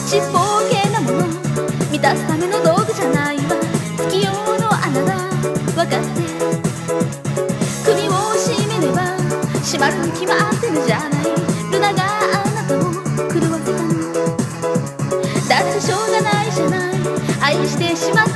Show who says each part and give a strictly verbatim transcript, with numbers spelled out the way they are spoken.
Speaker 1: ちっぽけなもの満たすための道具じゃないわ。月夜の穴だ分かって首を絞めれば閉まるに決まってるじゃない。ルナがあなたを狂わせたのだってしょうがないじゃない。愛してしまった